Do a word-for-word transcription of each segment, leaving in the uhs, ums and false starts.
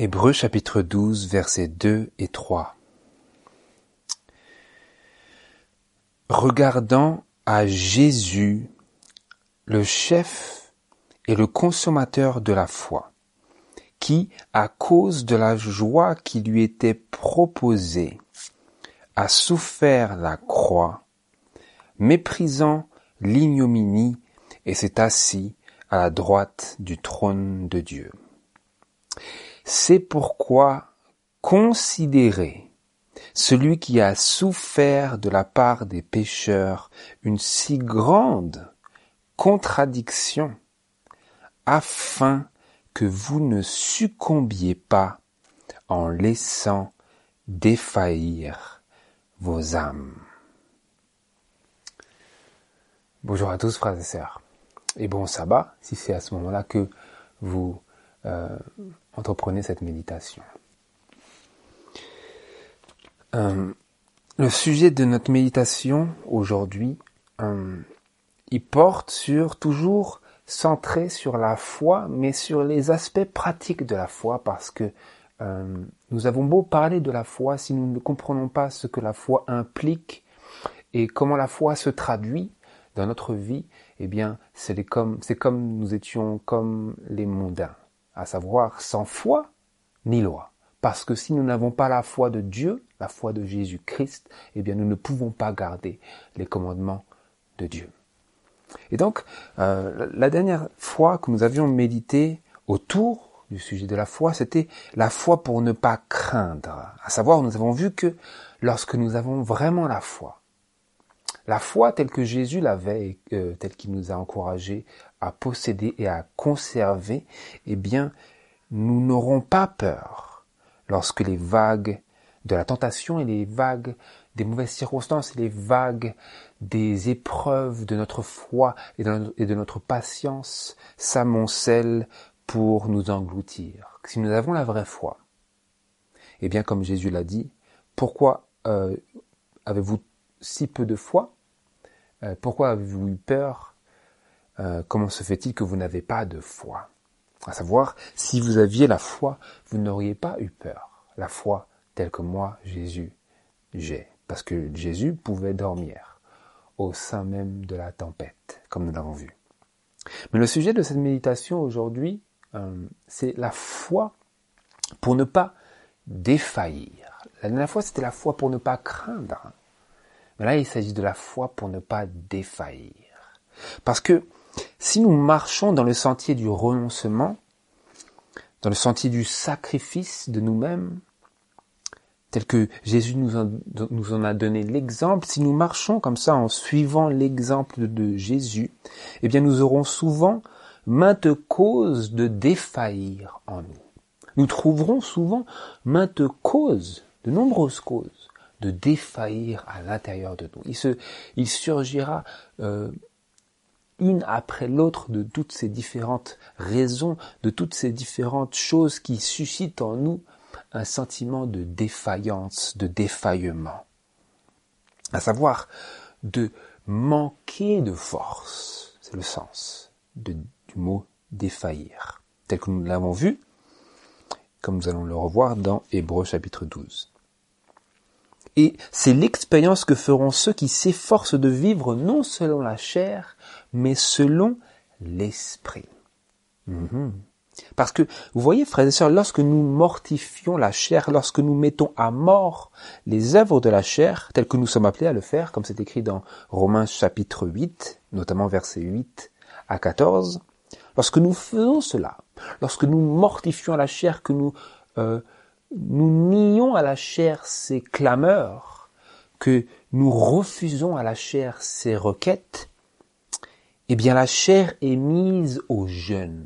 Hébreux chapitre douze, versets deux et trois. Regardant à Jésus, le chef et le consommateur de la foi, qui, à cause de la joie qui lui était proposée, a souffert la croix, méprisant l'ignominie, et s'est assis à la droite du trône de Dieu. C'est pourquoi considérez celui qui a souffert de la part des pécheurs une si grande contradiction, afin que vous ne succombiez pas en laissant défaillir vos âmes. Bonjour à tous frères et sœurs, et bon sabbat si c'est à ce moment-là que vous euh, entreprenez cette méditation. Euh, le sujet de notre méditation aujourd'hui, euh, il porte sur, toujours centré sur la foi, mais sur les aspects pratiques de la foi, parce que euh, nous avons beau parler de la foi, si nous ne comprenons pas ce que la foi implique et comment la foi se traduit dans notre vie, eh bien, c'est comme, c'est comme nous étions comme les mondains, à savoir sans foi ni loi. Parce que si nous n'avons pas la foi de Dieu, la foi de Jésus-Christ, eh bien, nous ne pouvons pas garder les commandements de Dieu. Et donc, euh, la dernière fois que nous avions médité autour du sujet de la foi, c'était la foi pour ne pas craindre. À savoir, nous avons vu que lorsque nous avons vraiment la foi, la foi telle que Jésus l'avait, euh, telle qu'il nous a encouragés à posséder et à conserver, eh bien, nous n'aurons pas peur lorsque les vagues de la tentation et les vagues des mauvaises circonstances et les vagues des épreuves de notre foi et de notre patience s'amoncellent pour nous engloutir. Si nous avons la vraie foi, eh bien, comme Jésus l'a dit, pourquoi euh, avez-vous si peu de foi? euh, Pourquoi avez-vous eu peur? euh, Comment se fait-il que vous n'avez pas de foi? À savoir, si vous aviez la foi, vous n'auriez pas eu peur. La foi telle que moi, Jésus, j'ai. Parce que Jésus pouvait dormir au sein même de la tempête, comme nous l'avons vu. Mais le sujet de cette méditation aujourd'hui, euh, c'est la foi pour ne pas défaillir. La dernière fois, c'était la foi pour ne pas craindre. Mais là, il s'agit de la foi pour ne pas défaillir. Parce que si nous marchons dans le sentier du renoncement, dans le sentier du sacrifice de nous-mêmes, tel que Jésus nous en, nous en a donné l'exemple, si nous marchons comme ça en suivant l'exemple de Jésus, eh bien nous aurons souvent maintes causes de défaillir en nous. Nous trouverons souvent maintes causes, de nombreuses causes, de défaillir à l'intérieur de nous. Il, se, il surgira euh, une après l'autre de toutes ces différentes raisons, de toutes ces différentes choses qui suscitent en nous un sentiment de défaillance, de défaillement. À savoir, de manquer de force. C'est le sens de, du mot défaillir. Tel que nous l'avons vu, comme nous allons le revoir dans Hébreux chapitre douze. Et c'est l'expérience que feront ceux qui s'efforcent de vivre non selon la chair, mais selon l'esprit. Mmh. Parce que, vous voyez, frères et sœurs, lorsque nous mortifions la chair, lorsque nous mettons à mort les œuvres de la chair, telles que nous sommes appelés à le faire, comme c'est écrit dans Romains chapitre huit, notamment versets huit à quatorze, lorsque nous faisons cela, lorsque nous mortifions la chair, que nous... Euh, Nous nions à la chair ses clameurs, que nous refusons à la chair ses requêtes, eh bien la chair est mise au jeûne.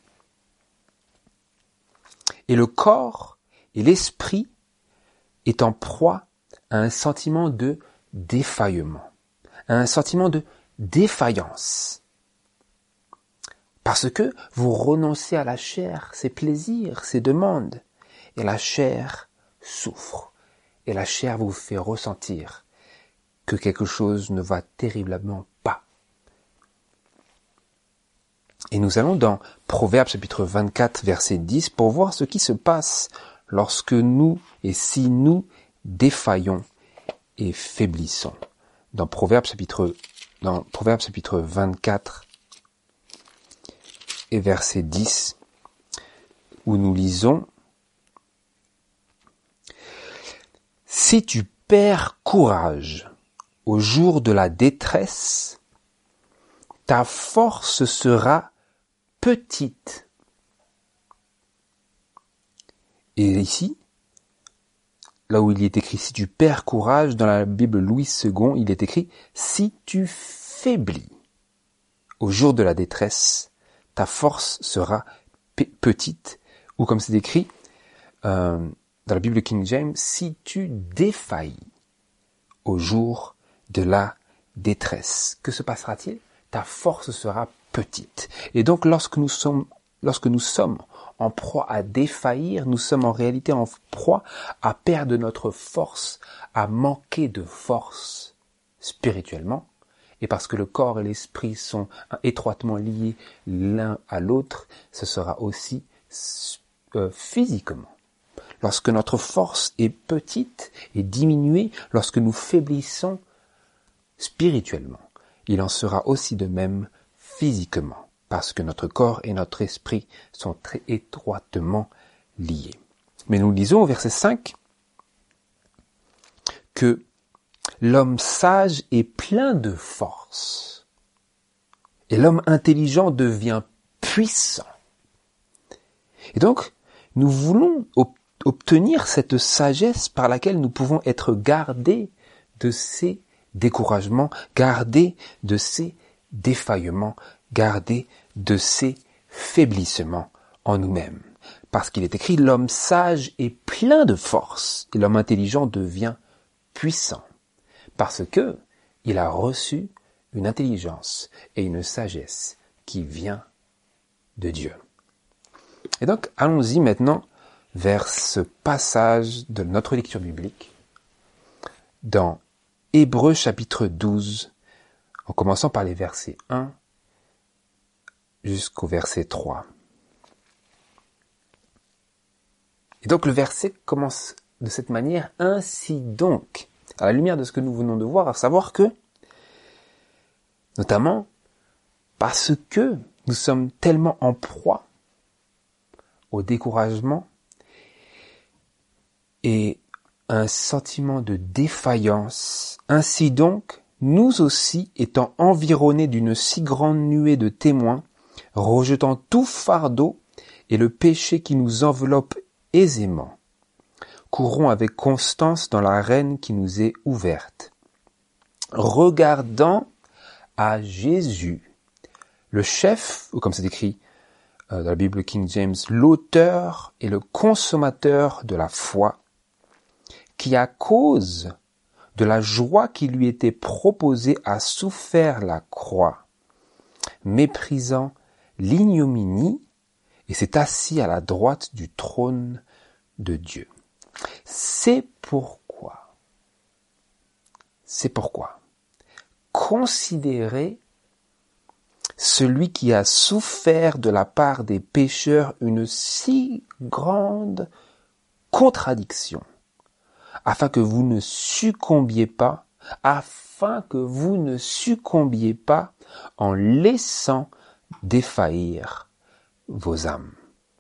Et le corps et l'esprit est en proie à un sentiment de défaillement, à un sentiment de défaillance. Parce que vous renoncez à la chair, ses plaisirs, ses demandes. Et la chair souffre. Et la chair vous fait ressentir que quelque chose ne va terriblement pas. Et nous allons dans Proverbes chapitre vingt-quatre, verset dix, pour voir ce qui se passe lorsque nous et si nous défaillons et faiblissons. Dans Proverbes chapitre, dans Proverbes chapitre vingt-quatre et verset dix, où nous lisons: Si tu perds courage au jour de la détresse, ta force sera petite. Et ici, là où il est écrit si tu perds courage, dans la Bible Louis second, il est écrit si tu faiblis au jour de la détresse, ta force sera pe- petite. Ou comme c'est écrit euh, dans la Bible King James, si tu défaillis au jour de la détresse, que se passera-t-il? Ta force sera petite. Et donc lorsque nous sommes, lorsque nous sommes en proie à défaillir, nous sommes en réalité en proie à perdre notre force, à manquer de force spirituellement. Et parce que le corps et l'esprit sont étroitement liés l'un à l'autre, ce sera aussi euh, physiquement. Lorsque notre force est petite et diminuée, lorsque nous faiblissons spirituellement, il en sera aussi de même physiquement, parce que notre corps et notre esprit sont très étroitement liés. Mais nous lisons au verset cinq que l'homme sage est plein de force et l'homme intelligent devient puissant. Et donc, nous voulons obtenir cette sagesse par laquelle nous pouvons être gardés de ces découragements, gardés de ces défaillements, gardés de ces faiblissements en nous-mêmes. Parce qu'il est écrit, l'homme sage est plein de force et l'homme intelligent devient puissant. Parce que il a reçu une intelligence et une sagesse qui vient de Dieu. Et donc, allons-y maintenant vers ce passage de notre lecture biblique dans Hébreux chapitre douze, en commençant par les versets un jusqu'au verset trois. Et donc le verset commence de cette manière: ainsi donc, à la lumière de ce que nous venons de voir, à savoir que, notamment, parce que nous sommes tellement en proie au découragement et un sentiment de défaillance, ainsi donc, nous aussi, étant environnés d'une si grande nuée de témoins, rejetant tout fardeau et le péché qui nous enveloppe aisément, courons avec constance dans l'arène qui nous est ouverte, regardant à Jésus, le chef, ou comme c'est écrit euh, dans la Bible King James, l'auteur et le consommateur de la foi, qui à cause de la joie qui lui était proposée a souffert la croix, méprisant l'ignominie, et s'est assis à la droite du trône de Dieu. C'est pourquoi, c'est pourquoi, considérez celui qui a souffert de la part des pécheurs une si grande contradiction, afin que vous ne succombiez pas, afin que vous ne succombiez pas en laissant défaillir vos âmes.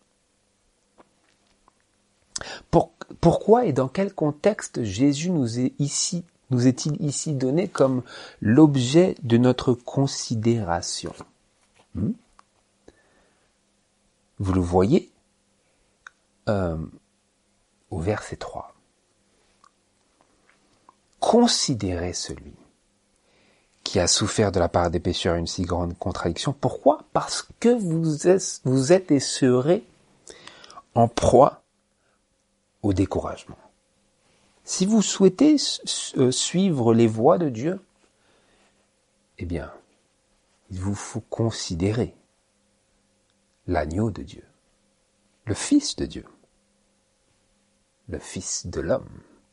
Pour, pourquoi et dans quel contexte Jésus nous est ici, nous est-il ici donné comme l'objet de notre considération? hmm Vous le voyez euh, au verset trois. Considérez celui qui a souffert de la part des pécheurs une si grande contradiction. Pourquoi? Parce que vous êtes, vous êtes et serez en proie au découragement. Si vous souhaitez suivre les voies de Dieu, eh bien, il vous faut considérer l'agneau de Dieu, le Fils de Dieu, le Fils de l'homme.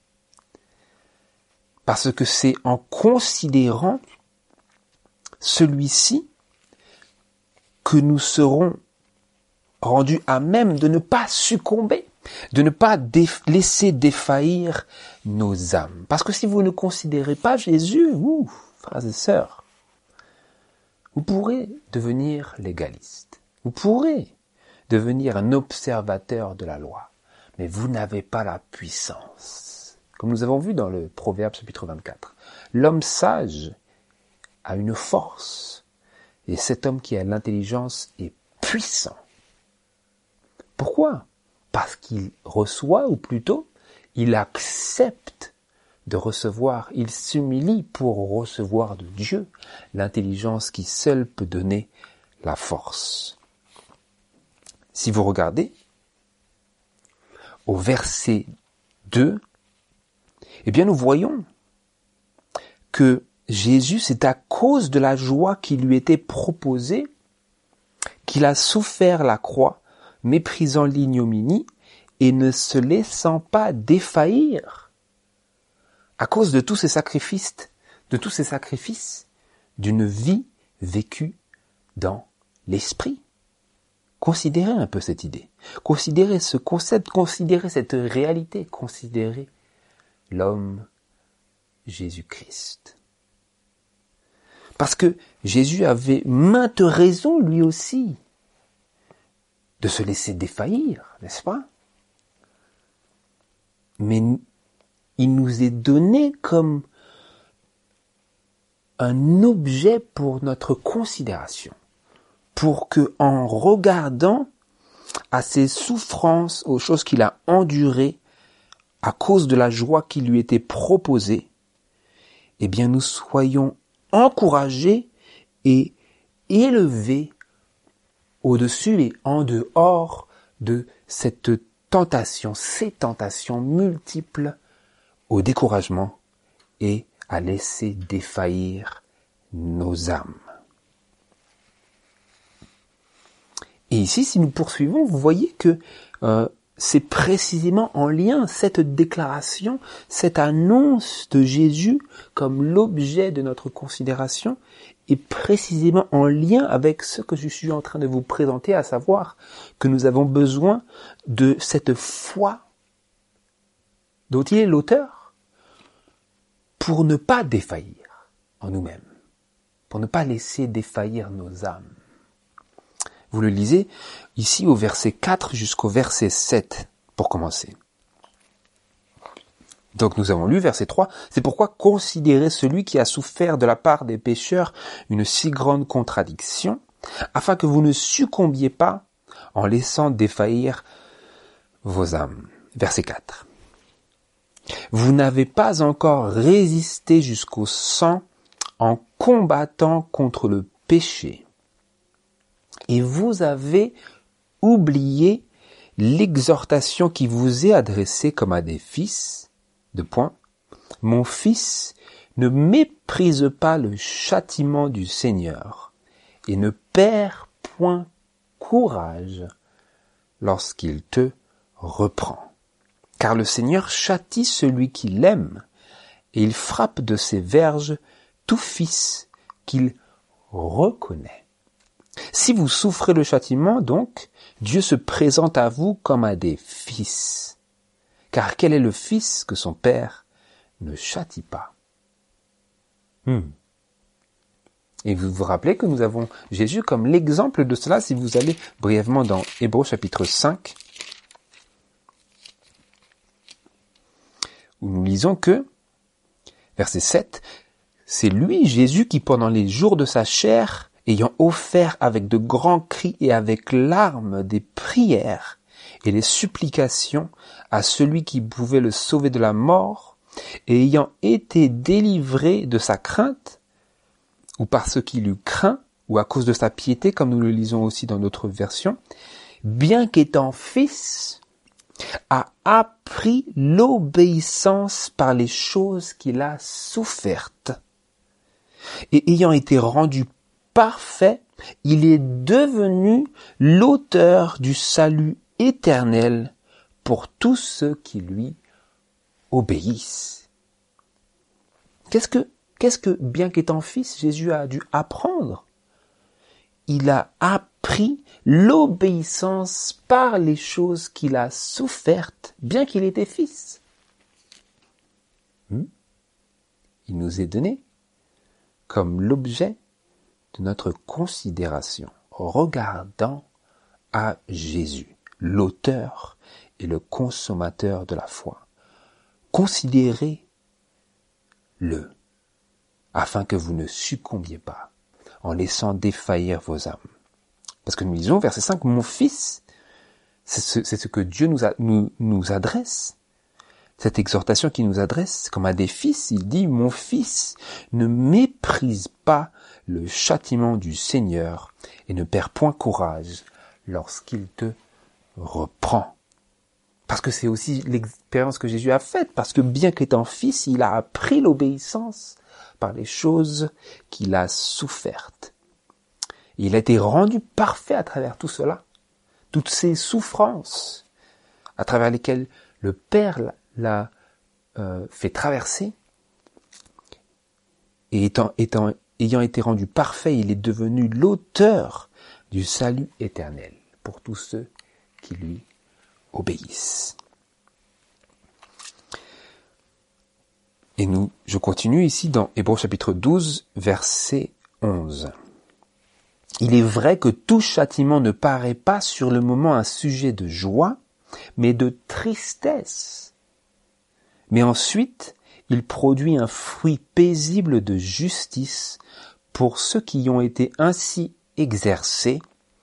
Parce que c'est en considérant celui-ci que nous serons rendus à même de ne pas succomber, de ne pas déf- laisser défaillir nos âmes. Parce que si vous ne considérez pas Jésus, ouh, frères et sœurs, vous pourrez devenir légaliste. Vous pourrez devenir un observateur de la loi. Mais vous n'avez pas la puissance. Comme nous avons vu dans le Proverbe chapitre vingt-quatre. L'homme sage a une force. Et cet homme qui a l'intelligence est puissant. Pourquoi ? Parce qu'il reçoit, ou plutôt, il accepte de recevoir, il s'humilie pour recevoir de Dieu l'intelligence qui seule peut donner la force. Si vous regardez au verset deux, eh bien nous voyons que Jésus, c'est à cause de la joie qui lui était proposée qu'il a souffert la croix, méprisant l'ignominie et ne se laissant pas défaillir. À cause de tous ces sacrifices, de tous ces sacrifices, d'une vie vécue dans l'esprit. Considérez un peu cette idée. Considérez ce concept, considérez cette réalité, considérez l'homme Jésus-Christ. Parce que Jésus avait maintes raisons, lui aussi, de se laisser défaillir, n'est-ce pas ? Mais il nous est donné comme un objet pour notre considération, pour que, en regardant à ses souffrances, aux choses qu'il a endurées, à cause de la joie qui lui était proposée, eh bien nous soyons encouragés et élevés au-dessus et en dehors de cette tentation, ces tentations multiples au découragement et à laisser défaillir nos âmes. Et ici, si nous poursuivons, vous voyez que euh, c'est précisément en lien, cette déclaration, cette annonce de Jésus comme l'objet de notre considération, est précisément en lien avec ce que je suis en train de vous présenter, à savoir que nous avons besoin de cette foi dont il est l'auteur, pour ne pas défaillir en nous-mêmes, pour ne pas laisser défaillir nos âmes. Vous le lisez ici au verset quatre jusqu'au verset sept, pour commencer. Donc nous avons lu verset trois, c'est pourquoi considérez celui qui a souffert de la part des pécheurs une si grande contradiction, afin que vous ne succombiez pas en laissant défaillir vos âmes. Verset quatre. Vous n'avez pas encore résisté jusqu'au sang en combattant contre le péché. Et vous avez oublié l'exhortation qui vous est adressée comme à des fils. Deux points. Mon fils, ne méprise pas le châtiment du Seigneur et ne perds point courage lorsqu'il te reprend. Car le Seigneur châtie celui qui l'aime, et il frappe de ses verges tout fils qu'il reconnaît. Si vous souffrez le châtiment, donc, Dieu se présente à vous comme à des fils. Car quel est le fils que son père ne châtie pas? hmm. Et vous vous rappelez que nous avons Jésus comme l'exemple de cela, si vous allez brièvement dans Hébreux chapitre cinq, où nous lisons que, verset sept, c'est lui, Jésus, qui pendant les jours de sa chair, ayant offert avec de grands cris et avec larmes des prières et les supplications à celui qui pouvait le sauver de la mort, et ayant été délivré de sa crainte, ou parce qu'il eut craint, ou à cause de sa piété, comme nous le lisons aussi dans notre version, bien qu'étant fils, a appris l'obéissance par les choses qu'il a souffertes. Et ayant été rendu parfait, il est devenu l'auteur du salut éternel pour tous ceux qui lui obéissent. Qu'est-ce que, qu'est-ce que, bien qu'étant fils, Jésus a dû apprendre? il a appris l'obéissance par les choses qu'il a souffertes, bien qu'il était fils. Hmm? Il nous est donné comme l'objet de notre considération, regardant à Jésus, l'auteur et le consommateur de la foi. Considérez-le, afin que vous ne succombiez pas, en laissant défaillir vos âmes. Parce que nous lisons, verset cinq, « Mon fils », c'est ce, c'est ce que Dieu nous, a, nous, nous adresse. Cette exhortation qu'il nous adresse, comme à des fils, il dit « Mon fils, ne méprise pas le châtiment du Seigneur et ne perds point courage lorsqu'il te reprend. » Parce que c'est aussi l'expérience que Jésus a faite, parce que bien qu'étant fils, il a appris l'obéissance par les choses qu'il a souffertes. Il a été rendu parfait à travers tout cela, toutes ces souffrances à travers lesquelles le Père l'a, l'a euh, fait traverser. Et étant, étant, ayant été rendu parfait, il est devenu l'auteur du salut éternel pour tous ceux qui lui obéissent. Et nous, je continue ici dans Hébreux chapitre douze, verset onze. Il est vrai que tout châtiment ne paraît pas sur le moment un sujet de joie, mais de tristesse. Mais ensuite, il produit un fruit paisible de justice pour ceux qui y ont été ainsi exercés.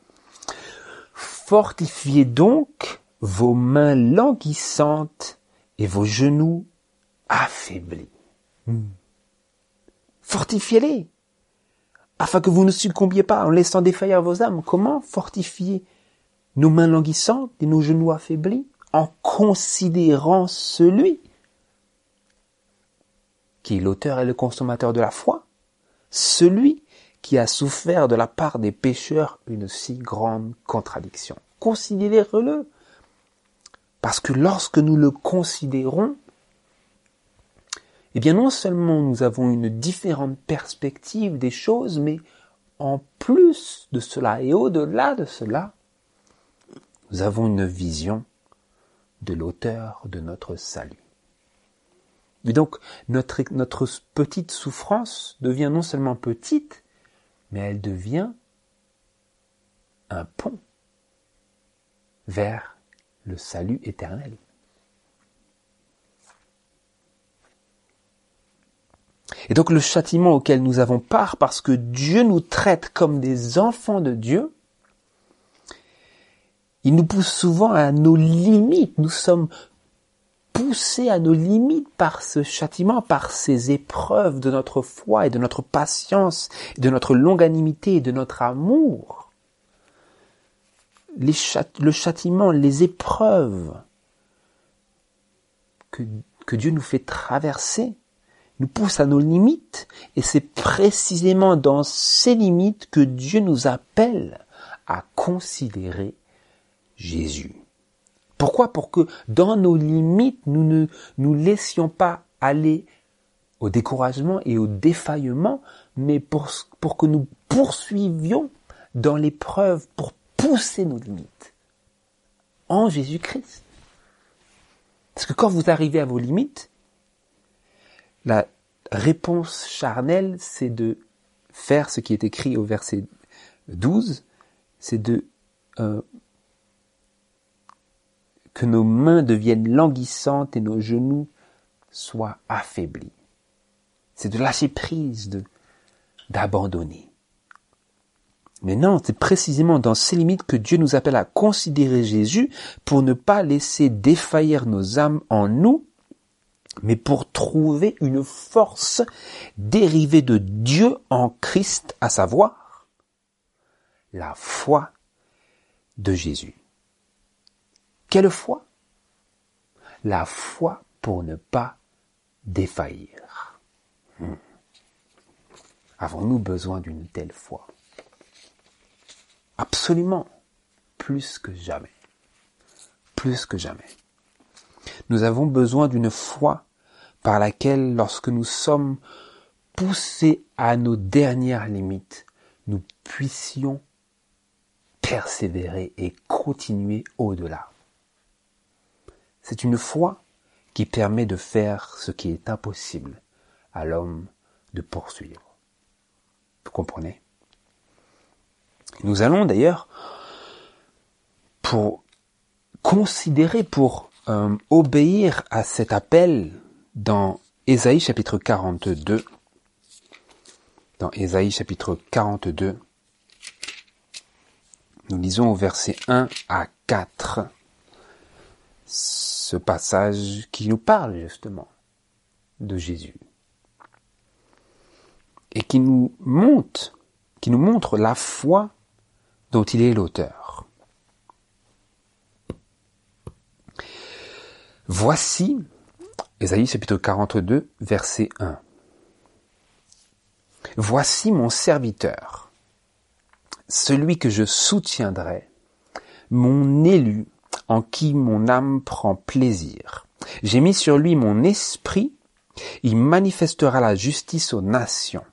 Fortifiez donc vos mains languissantes et vos genoux affaiblis. Hmm. Fortifiez-les, afin que vous ne succombiez pas en laissant défaillir vos âmes. Comment fortifier nos mains languissantes et nos genoux affaiblis? En considérant celui qui est l'auteur et le consommateur de la foi, celui qui a souffert de la part des pécheurs une si grande contradiction. Considérez-le, parce que lorsque nous le considérons, eh bien non seulement nous avons une différente perspective des choses, mais en plus de cela et au-delà de cela, nous avons une vision de l'auteur de notre salut. Et donc, notre, notre petite souffrance devient non seulement petite, mais elle devient un pont vers le salut éternel. Et donc le châtiment auquel nous avons part, parce que Dieu nous traite comme des enfants de Dieu, il nous pousse souvent à nos limites. Nous sommes poussés à nos limites par ce châtiment, par ces épreuves de notre foi et de notre patience, de notre longanimité et de notre amour. Les chât- le châtiment, les épreuves que, que Dieu nous fait traverser, nous pousse à nos limites, et c'est précisément dans ces limites que Dieu nous appelle à considérer Jésus. Pourquoi? Pour que dans nos limites, nous ne nous laissions pas aller au découragement et au défaillement, mais pour, pour que nous poursuivions dans l'épreuve, pour pousser nos limites en Jésus-Christ. Parce que quand vous arrivez à vos limites, la réponse charnelle, c'est de faire ce qui est écrit au verset douze, c'est de euh, que nos mains deviennent languissantes et nos genoux soient affaiblis. C'est de lâcher prise, de, d'abandonner. Mais non, c'est précisément dans ces limites que Dieu nous appelle à considérer Jésus pour ne pas laisser défaillir nos âmes en nous, mais pour trouver une force dérivée de Dieu en Christ, à savoir la foi de Jésus. Quelle foi? La foi pour ne pas défaillir. Hmm. Avons-nous besoin d'une telle foi? Absolument, plus que jamais. Plus que jamais. Nous avons besoin d'une foi par laquelle, lorsque nous sommes poussés à nos dernières limites, nous puissions persévérer et continuer au-delà. C'est une foi qui permet de faire ce qui est impossible à l'homme de poursuivre. Vous comprenez? Nous allons d'ailleurs, pour considérer, pour euh, obéir à cet appel dans Ésaïe chapitre quarante-deux, dans Ésaïe chapitre quarante-deux, nous lisons au verset un à quatre ce passage qui nous parle justement de Jésus et qui nous montre, qui nous montre la foi dont il est l'auteur. Voici, Ésaïe chapitre quarante-deux, verset un. Voici mon serviteur, celui que je soutiendrai, mon élu, en qui mon âme prend plaisir. J'ai mis sur lui mon esprit, il manifestera la justice aux nations.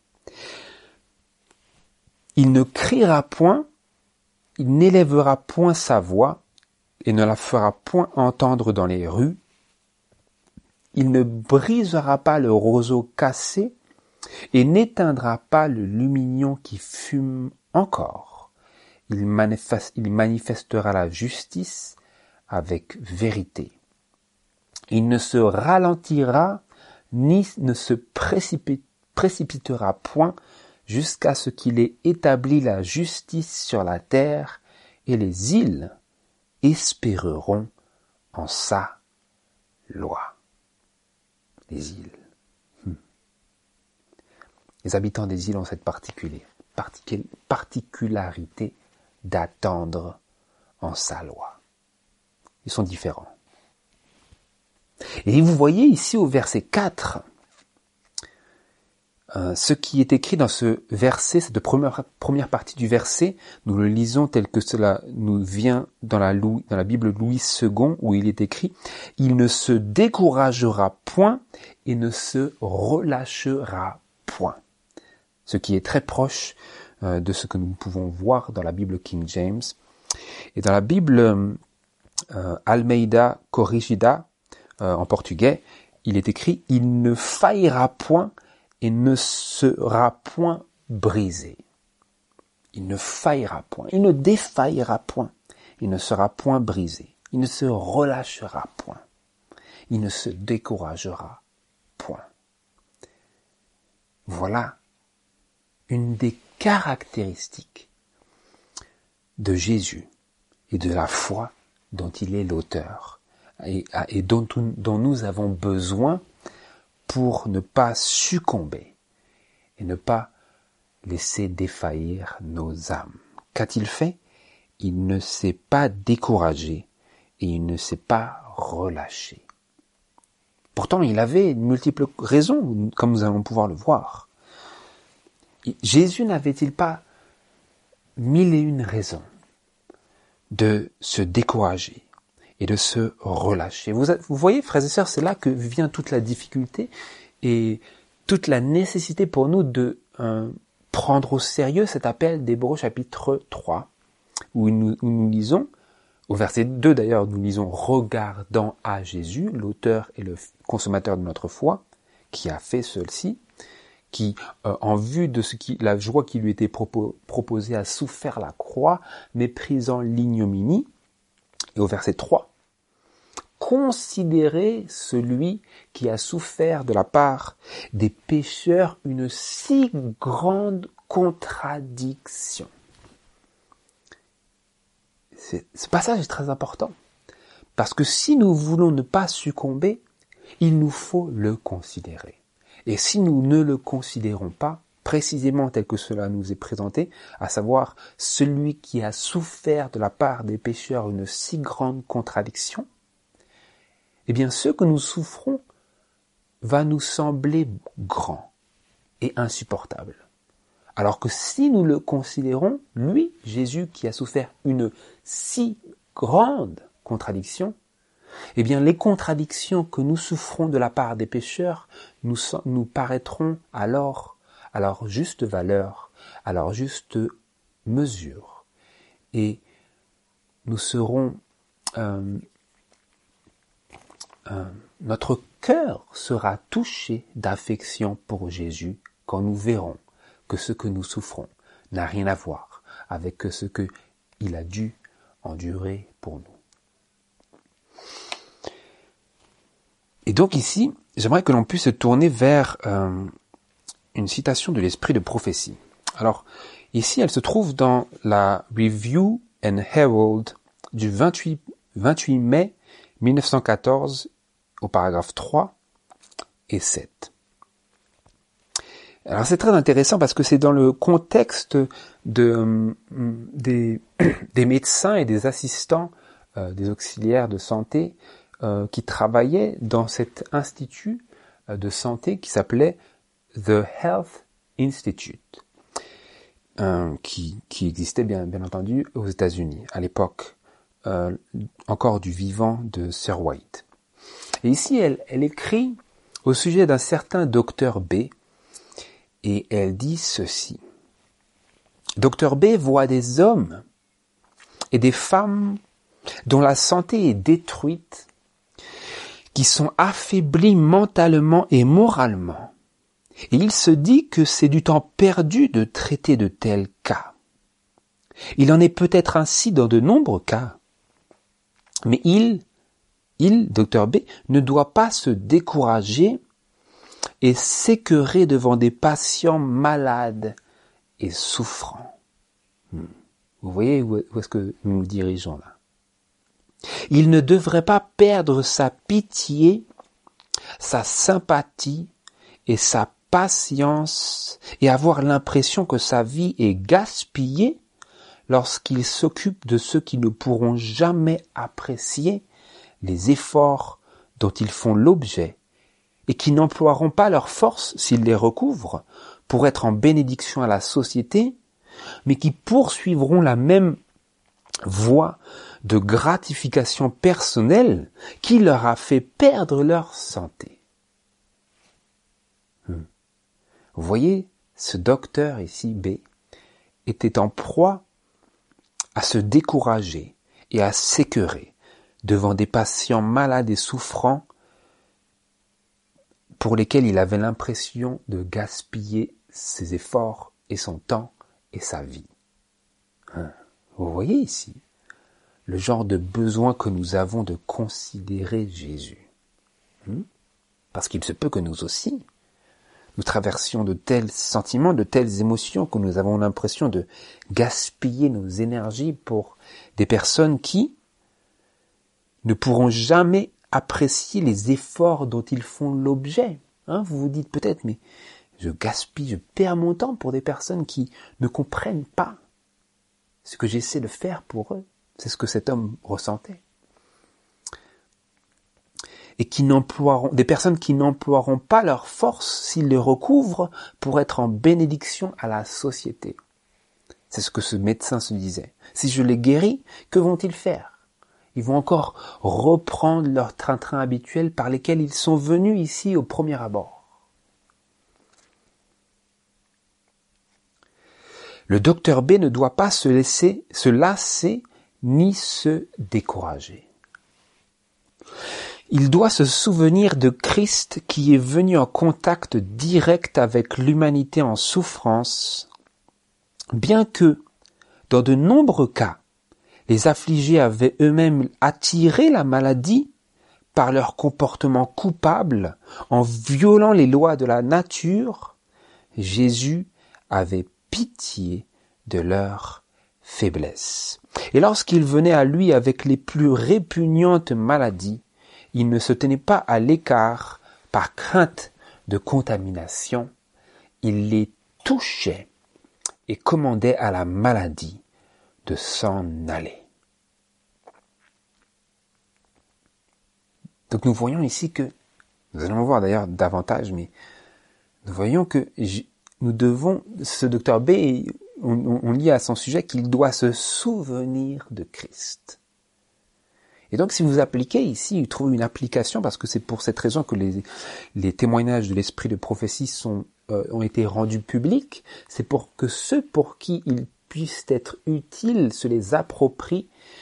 Il ne criera point, il n'élèvera point sa voix, et ne la fera point entendre dans les rues. Il ne brisera pas le roseau cassé, et n'éteindra pas le lumignon qui fume encore. Il, manifeste, il manifestera la justice avec vérité. Il ne se ralentira ni ne se précipite, précipitera point jusqu'à ce qu'il ait établi la justice sur la terre, et les îles espéreront en sa loi. Les îles. Hmm. Les habitants des îles ont cette particularité d'attendre en sa loi. Ils sont différents. Et vous voyez ici au verset quatre, euh, ce qui est écrit dans ce verset, cette première, première partie du verset, nous le lisons tel que cela nous vient dans la, Louis, dans la Bible Louis second, où il est écrit « Il ne se découragera point et ne se relâchera point ». Ce qui est très proche euh, de ce que nous pouvons voir dans la Bible King James. Et dans la Bible euh, Almeida Corrigida, euh, en portugais, il est écrit « Il ne faillira point et ne sera point brisé. » Il ne faillira point, il ne défaillira point, il ne sera point brisé, il ne se relâchera point, il ne se découragera point. Voilà une des caractéristiques de Jésus et de la foi dont il est l'auteur et, et dont, dont nous avons besoin pour ne pas succomber et ne pas laisser défaillir nos âmes. Qu'a-t-il fait? Il ne s'est pas découragé et il ne s'est pas relâché. Pourtant, il avait de multiples raisons, comme nous allons pouvoir le voir. Jésus n'avait-il pas mille et une raisons de se décourager et de se relâcher? Vous, vous voyez, frères et sœurs, c'est là que vient toute la difficulté et toute la nécessité pour nous de euh, prendre au sérieux cet appel d'Hébreux chapitre trois, où nous, où nous lisons, au verset deux d'ailleurs, nous lisons « Regardant à Jésus, l'auteur et le consommateur de notre foi, qui a fait ceci, qui, euh, en vue de ce qui, la joie qui lui était propo, proposée, a souffert la croix, méprisant l'ignominie. » Et au verset trois, « Considérez celui qui a souffert de la part des pécheurs une si grande contradiction. » C'est, ce passage est très important, parce que si nous voulons ne pas succomber, il nous faut le considérer. Et si nous ne le considérons pas, précisément tel que cela nous est présenté, à savoir celui qui a souffert de la part des pécheurs une si grande contradiction, eh bien ce que nous souffrons va nous sembler grand et insupportable. Alors que si nous le considérons, lui, Jésus, qui a souffert une si grande contradiction, eh bien les contradictions que nous souffrons de la part des pécheurs nous, nous paraîtront alors à leur juste valeur, à leur juste mesure. Et nous serons, euh, euh, notre cœur sera touché d'affection pour Jésus quand nous verrons que ce que nous souffrons n'a rien à voir avec ce que il a dû endurer pour nous. Et donc ici, j'aimerais que l'on puisse se tourner vers euh, une citation de l'esprit de prophétie. Alors, ici, elle se trouve dans la Review and Herald du vingt-huit mai mille neuf cent quatorze au paragraphe trois et sept. Alors c'est très intéressant parce que c'est dans le contexte de, des, des médecins et des assistants, euh, des auxiliaires de santé euh, qui travaillaient dans cet institut de santé qui s'appelait The Health Institute, euh, qui, qui existait bien, bien entendu aux États-Unis à l'époque, euh, encore du vivant de Sir White. Et ici, elle, elle écrit au sujet d'un certain docteur B, et elle dit ceci. Docteur B voit des hommes et des femmes dont la santé est détruite, qui sont affaiblis mentalement et moralement. Et il se dit que c'est du temps perdu de traiter de tels cas. Il en est peut-être ainsi dans de nombreux cas. Mais il, il, docteur B, ne doit pas se décourager et s'écœurer devant des patients malades et souffrants. Hmm. Vous voyez où est-ce que nous nous dirigeons là? Il ne devrait pas perdre sa pitié, sa sympathie et sa patience et avoir l'impression que sa vie est gaspillée lorsqu'il s'occupe de ceux qui ne pourront jamais apprécier les efforts dont ils font l'objet et qui n'emploieront pas leurs forces s'ils les recouvrent pour être en bénédiction à la société, mais qui poursuivront la même voie de gratification personnelle qui leur a fait perdre leur santé. Hmm. Vous voyez, ce docteur ici, B, était en proie à se décourager et à s'écœurer devant des patients malades et souffrants pour lesquels il avait l'impression de gaspiller ses efforts et son temps et sa vie. Hein. Vous voyez ici le genre de besoin que nous avons de considérer Jésus. Hein. Parce qu'il se peut que nous aussi, nous traversions de tels sentiments, de telles émotions que nous avons l'impression de gaspiller nos énergies pour des personnes qui ne pourront jamais apprécier les efforts dont ils font l'objet. Hein, vous vous dites peut-être, mais je gaspille, je perds mon temps pour des personnes qui ne comprennent pas ce que j'essaie de faire pour eux. C'est ce que cet homme ressentait. Et qui n'emploieront, des personnes qui n'emploieront pas leur force s'ils les recouvrent pour être en bénédiction à la société. C'est ce que ce médecin se disait. Si je les guéris, que vont-ils faire? Ils vont encore reprendre leur train-train habituel par lesquels ils sont venus ici au premier abord. Le docteur B ne doit pas se laisser, se lasser ni se décourager. Il doit se souvenir de Christ qui est venu en contact direct avec l'humanité en souffrance, bien que, dans de nombreux cas, les affligés avaient eux-mêmes attiré la maladie par leur comportement coupable en violant les lois de la nature. Jésus avait pitié de leur faiblesse. Et lorsqu'il venait à lui avec les plus répugnantes maladies, il ne se tenait pas à l'écart par crainte de contamination. Il les touchait et commandait à la maladie de s'en aller. Donc nous voyons ici que, nous allons voir d'ailleurs davantage, mais nous voyons que nous devons, ce docteur B, on, on, on lit à son sujet qu'il doit se souvenir de Christ. Et donc si vous appliquez ici, vous trouvez une application, parce que c'est pour cette raison que les, les témoignages de l'esprit de prophétie sont, euh, ont été rendus publics, c'est pour que ceux pour qui ils puissent être utiles se les approprient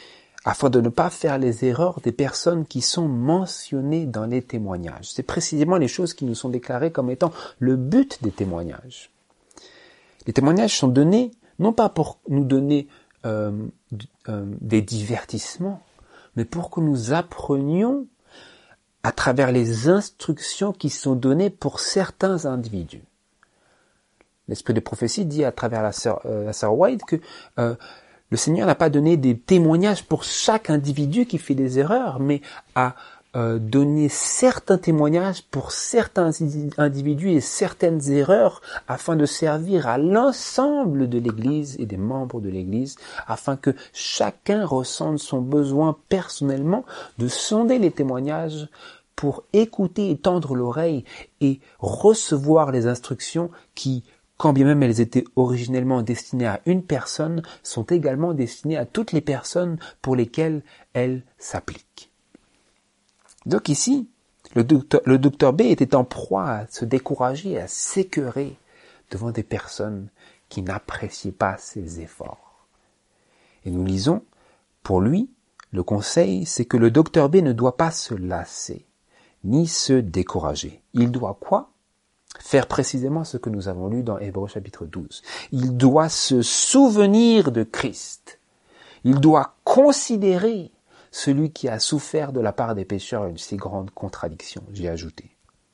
afin de ne pas faire les erreurs des personnes qui sont mentionnées dans les témoignages. C'est précisément les choses qui nous sont déclarées comme étant le but des témoignages. Les témoignages sont donnés non pas pour nous donner euh, euh, des divertissements, mais pour que nous apprenions à travers les instructions qui sont données pour certains individus. L'esprit de prophétie dit à travers la sœur, euh, la sœur White que euh, le Seigneur n'a pas donné des témoignages pour chaque individu qui fait des erreurs, mais a euh, donné certains témoignages pour certains individus et certaines erreurs afin de servir à l'ensemble de l'Église et des membres de l'Église, afin que chacun ressente son besoin personnellement de sonder les témoignages pour écouter et tendre l'oreille et recevoir les instructions qui, quand bien même elles étaient originellement destinées à une personne, sont également destinées à toutes les personnes pour lesquelles elles s'appliquent. Donc ici, le docteur, le docteur B était en proie à se décourager, à s'écœurer devant des personnes qui n'appréciaient pas ses efforts. Et nous lisons, pour lui, le conseil, c'est que le docteur B ne doit pas se lasser, ni se décourager. Il doit quoi ? Faire précisément ce que nous avons lu dans Hébreux chapitre douze. Il doit se souvenir de Christ. Il doit considérer celui qui a souffert de la part des pécheurs une si grande contradiction, j'ai ajouté.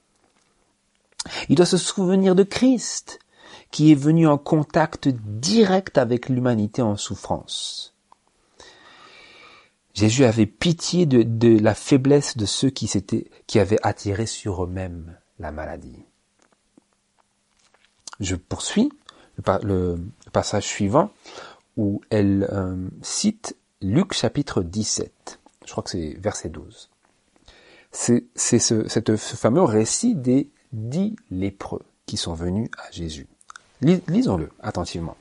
Il doit se souvenir de Christ, qui est venu en contact direct avec l'humanité en souffrance. Jésus avait pitié de, de la faiblesse de ceux qui, s'étaient, qui avaient attiré sur eux-mêmes la maladie. Je poursuis le, le, le passage suivant où elle euh, cite Luc chapitre dix-sept. Je crois que c'est verset douze. C'est, c'est ce, cette, ce fameux récit des dix lépreux qui sont venus à Jésus. Lis, lisons-le attentivement.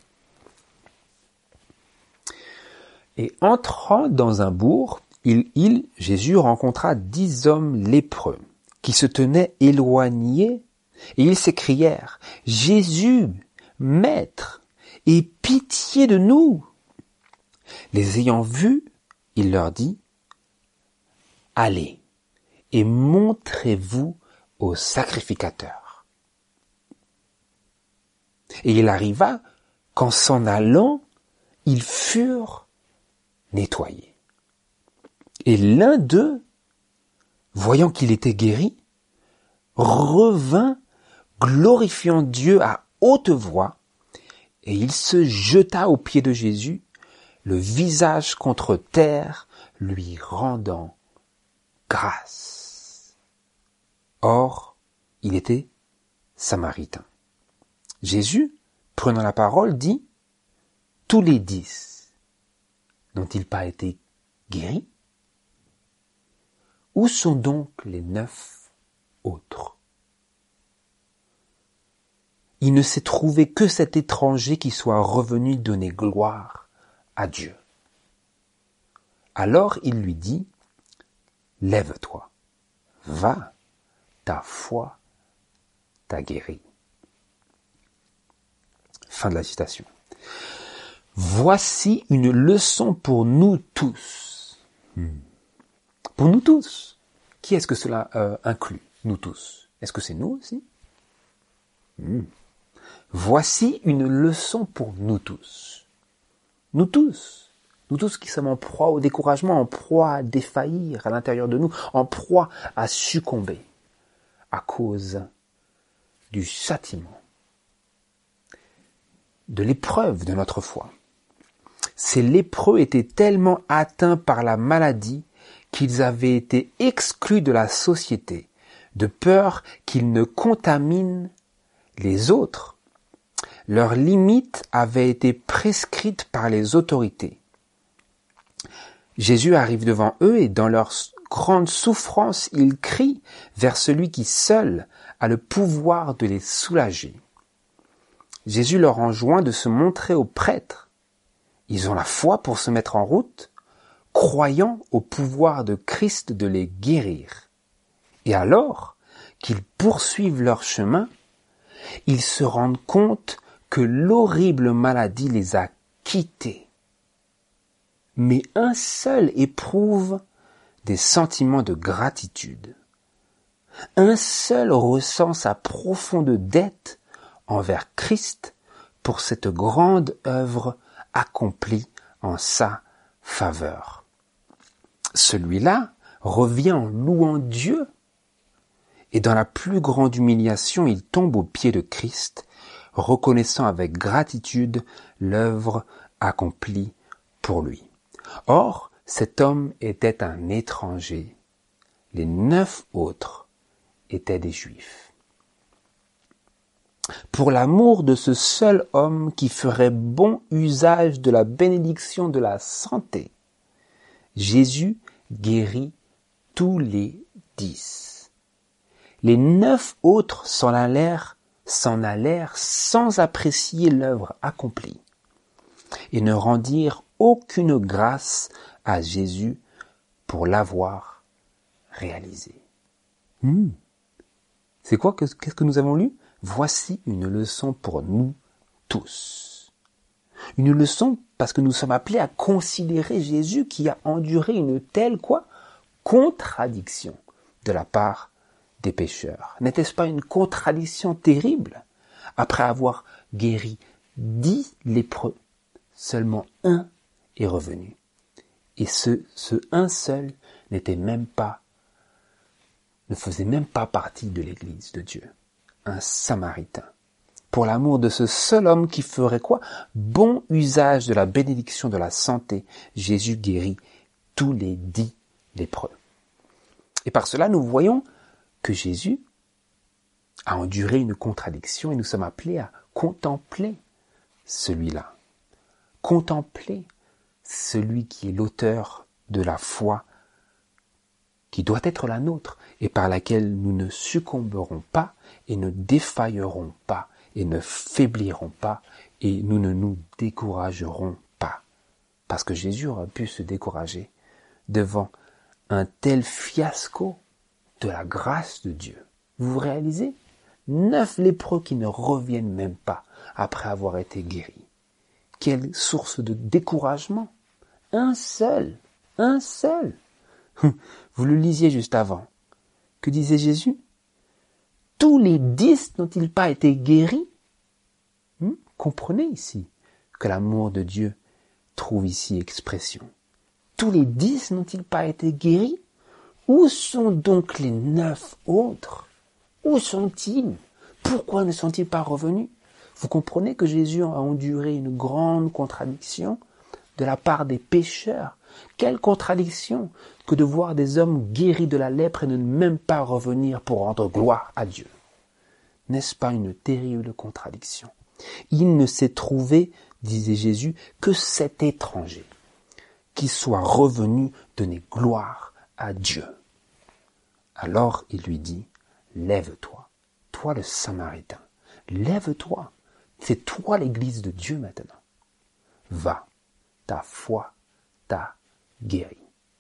Et entrant dans un bourg, il, il, Jésus rencontra dix hommes lépreux qui se tenaient éloignés. Et ils s'écrièrent, « Jésus, Maître, aie pitié de nous !» Les ayant vus, il leur dit, « Allez et montrez-vous au sacrificateur. » Et il arriva qu'en s'en allant, ils furent nettoyés. Et l'un d'eux, voyant qu'il était guéri, revint glorifiant Dieu à haute voix, et il se jeta aux pieds de Jésus, le visage contre terre, lui rendant grâce. Or, il était samaritain. Jésus, prenant la parole, dit, « Tous les dix n'ont-ils pas été guéris? Où sont donc les neuf autres ? » Il ne s'est trouvé que cet étranger qui soit revenu donner gloire à Dieu. Alors il lui dit, « Lève-toi, va, ta foi t'a guéri. » Fin de la citation. Voici une leçon pour nous tous. Hmm. Pour nous tous. Qui est-ce que cela euh, inclut, nous tous? Est-ce que c'est nous aussi? hmm. Voici une leçon pour nous tous. Nous tous. Nous tous qui sommes en proie au découragement, en proie à défaillir à l'intérieur de nous, en proie à succomber à cause du châtiment, de l'épreuve de notre foi. Ces lépreux étaient tellement atteints par la maladie qu'ils avaient été exclus de la société, de peur qu'ils ne contaminent les autres. Leurs limites avaient été prescrites par les autorités. Jésus arrive devant eux et dans leur grande souffrance, il crie vers celui qui seul a le pouvoir de les soulager. Jésus leur enjoint de se montrer aux prêtres. Ils ont la foi pour se mettre en route, croyant au pouvoir de Christ de les guérir. Et alors qu'ils poursuivent leur chemin, ils se rendent compte que l'horrible maladie les a quittés. mais un seul éprouve des sentiments de gratitude. Un seul ressent sa profonde dette envers Christ pour cette grande œuvre accomplie en sa faveur. Celui-là revient en louant Dieu et dans la plus grande humiliation, il tombe aux pieds de Christ, reconnaissant avec gratitude l'œuvre accomplie pour lui. Or, cet homme était un étranger. Les neuf autres étaient des Juifs. Pour l'amour de ce seul homme qui ferait bon usage de la bénédiction de la santé, Jésus guérit tous les dix. Les neuf autres s'en allèrent, s'en allèrent sans apprécier l'œuvre accomplie et ne rendirent aucune grâce à Jésus pour l'avoir réalisé. Hmm. C'est quoi? Qu'est-ce que nous avons lu? Voici une leçon pour nous tous. Une leçon parce que nous sommes appelés à considérer Jésus qui a enduré une telle quoi? Contradiction de la part des pécheurs. N'était-ce pas une contradiction terrible? Après avoir guéri dix lépreux, seulement un est revenu. Et ce, ce un seul n'était même pas, ne faisait même pas partie de l'Église de Dieu. Un Samaritain. Pour l'amour de ce seul homme qui ferait quoi? Bon usage de la bénédiction de la santé, Jésus guérit tous les dix lépreux. Et par cela, nous voyons que Jésus a enduré une contradiction et nous sommes appelés à contempler celui-là. Contempler celui qui est l'auteur de la foi qui doit être la nôtre et par laquelle nous ne succomberons pas et ne défaillerons pas et ne faiblirons pas et nous ne nous découragerons pas. Parce que Jésus aurait pu se décourager devant un tel fiasco de la grâce de Dieu. Vous vous réalisez? Neuf lépreux qui ne reviennent même pas après avoir été guéris. Quelle source de découragement! Un seul, un seul. Vous le lisiez juste avant. Que disait Jésus? Tous les dix n'ont-ils pas été guéris? hmm? Comprenez ici que l'amour de Dieu trouve ici expression. Tous les dix n'ont-ils pas été guéris? Où sont donc les neuf autres? Où sont-ils? Pourquoi ne sont-ils pas revenus? Vous comprenez que Jésus a enduré une grande contradiction de la part des pécheurs. Quelle contradiction que de voir des hommes guéris de la lèpre et ne même pas revenir pour rendre gloire à Dieu. N'est-ce pas une terrible contradiction? Il ne s'est trouvé, disait Jésus, que cet étranger qui soit revenu donner gloire à Dieu. Alors il lui dit, lève-toi, toi le Samaritain, lève-toi, c'est toi l'Église de Dieu maintenant. Va, ta foi t'a guéri.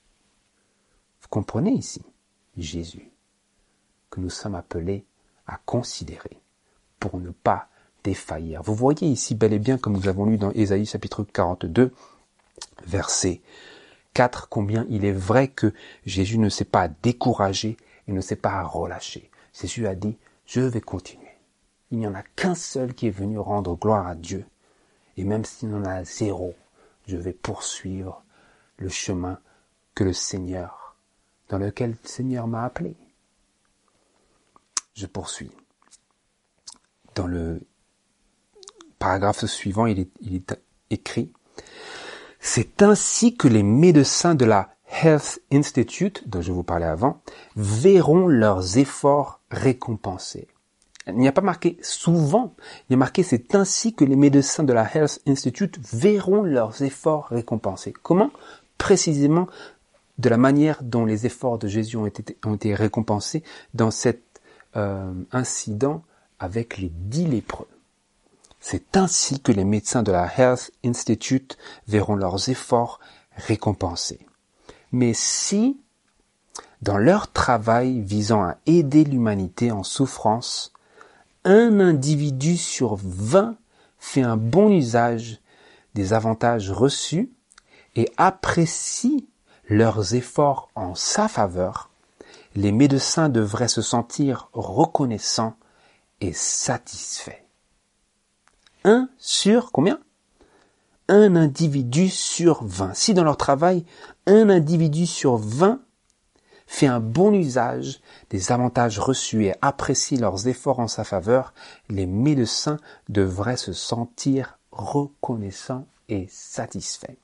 Vous comprenez ici, Jésus, que nous sommes appelés à considérer pour ne pas défaillir. Vous voyez ici bel et bien, comme nous avons lu dans Ésaïe chapitre quarante-deux, verset quatre, combien il est vrai que Jésus ne s'est pas découragé et ne s'est pas relâché. Jésus a dit, je vais continuer. Il n'y en a qu'un seul qui est venu rendre gloire à Dieu. Et même s'il y en a zéro, je vais poursuivre le chemin que le Seigneur, dans lequel le Seigneur m'a appelé. Je poursuis. Dans le paragraphe suivant, il est, il est écrit « C'est ainsi que les médecins de la Health Institute, dont je vous parlais avant, verront leurs efforts récompensés. » Il n'y a pas marqué souvent, il y a marqué « C'est ainsi que les médecins de la Health Institute verront leurs efforts récompensés. » Comment? Précisément de la manière dont les efforts de Jésus ont été, ont été récompensés dans cet euh, incident avec les dix lépreux. C'est ainsi que les médecins de la Health Institute verront leurs efforts récompensés. Mais si, dans leur travail visant à aider l'humanité en souffrance, un individu sur vingt fait un bon usage des avantages reçus et apprécie leurs efforts en sa faveur, les médecins devraient se sentir reconnaissants et satisfaits. Un sur combien? Un individu sur vingt. Si dans leur travail, un individu sur vingt fait un bon usage des avantages reçus et apprécie leurs efforts en sa faveur, les médecins devraient se sentir reconnaissants et satisfaits.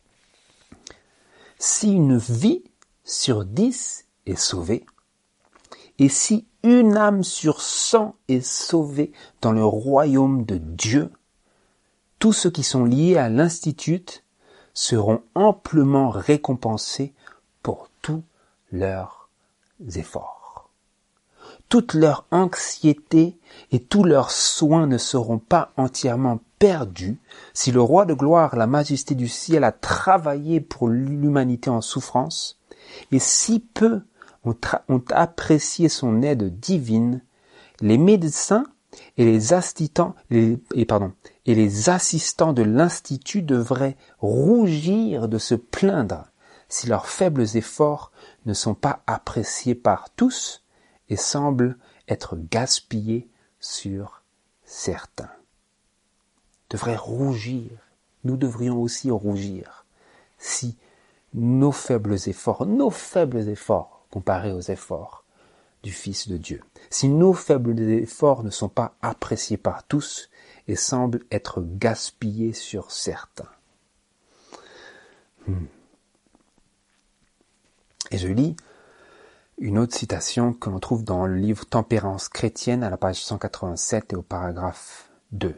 Si une vie sur dix est sauvée, et si une âme sur cent est sauvée dans le royaume de Dieu, tous ceux qui sont liés à l'Institut seront amplement récompensés pour tous leurs efforts. Toute leur anxiété et tous leurs soins ne seront pas entièrement perdus si le roi de gloire, la majesté du ciel, a travaillé pour l'humanité en souffrance, et si peu ont, tra- ont apprécié son aide divine, les médecins et les assistants, les, et pardon, et les assistants de l'Institut devraient rougir de se plaindre si leurs faibles efforts ne sont pas appréciés par tous et semblent être gaspillés sur certains. Devraient rougir. Nous devrions aussi rougir si nos faibles efforts, nos faibles efforts comparés aux efforts du Fils de Dieu, si nos faibles efforts ne sont pas appréciés par tous et semblent être gaspillés sur certains. Hmm. Et je lis une autre citation que l'on trouve dans le livre Tempérance chrétienne à la page cent quatre-vingt-sept et au paragraphe deux.